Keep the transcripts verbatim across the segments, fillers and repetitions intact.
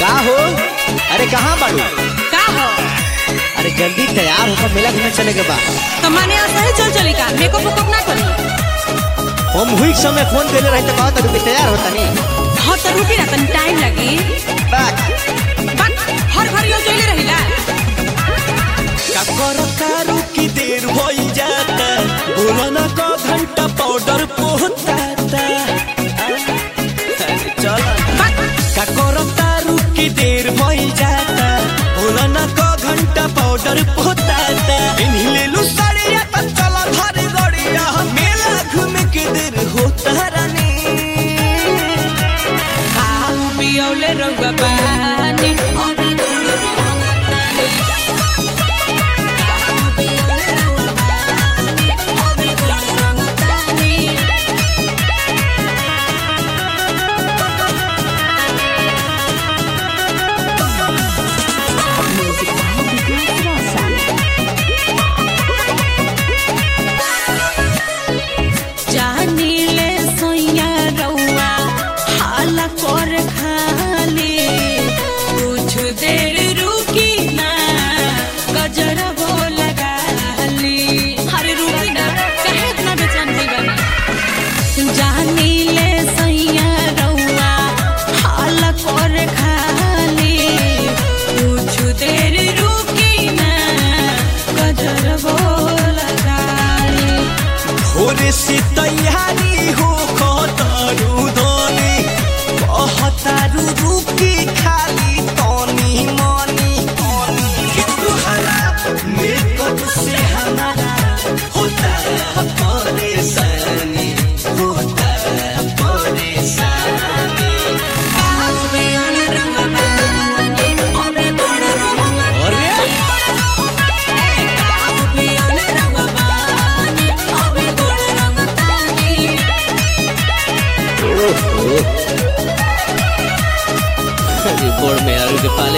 का हो? अरे कहाँ बाड़ू? का हो? अरे जल्दी तैयार होकर मेला घूमने चले के बा। तो माने ऐसा ही चल चली का मेकअप वेकअप ना करी। हम हुई समय फोन देले रही तो कहत रुपए तैयार होता नहीं। हाँ तो रुकी ना तनी टाइम लगी। बात बात हर घर यो जोइले रहिला। का करता रुकी देर होई जाता बोला ना का घंटा पाउडर पोताता। चल का करता रुकी देर होई जाता बोला ना का घंटा पाउडर पोताता। इन्हीं ले लू साड़िया त चला धारे गड़िया मेला घूमे के देर होता रानी। खाऊ पियोले रंग बानी से तैयारी हो खतरू धोनी कहतारू रुकी खाली तनी मनी तुहरा मेकअप से हमारा होता है परेशानी होता है परेशानी। बोर्ड में आलू के पाले।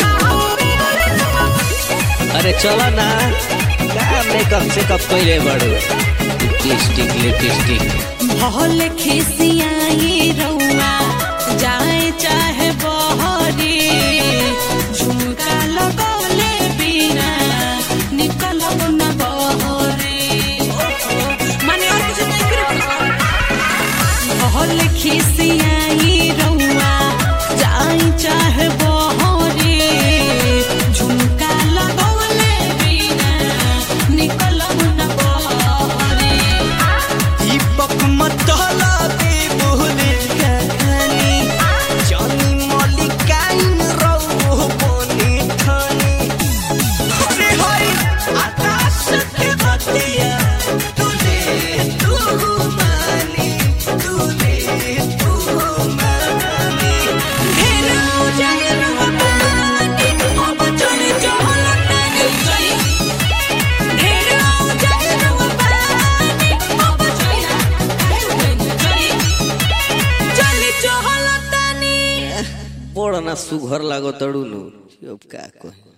अरे चलो ना क्या मेकअप से कब पहले बढ़ो लिपस्टिक लिपस्टिक भल खिसियाई रउआ जाए चाहे बहरी झुमका लगौले बिना निकलब न बहरी। माने और कुछ नहीं करे। भल खिसियाई रउआ जाए चाहे बहरी झुमका लगौले बिना निकलब न बहरी। दीपक मतला दे बोले कहानी जानी मलिकाइन रहो बने ठानी। अरे हाय आकाश के बतिया तुले तू मानी तुले तू मानी। हेरो जाए रवानी अब चली चहलता गई। हेरो जाए रवानी अब चली चली चहलता नी। बड़ा ना सुघर लागो तड़ू नु अब का कहे।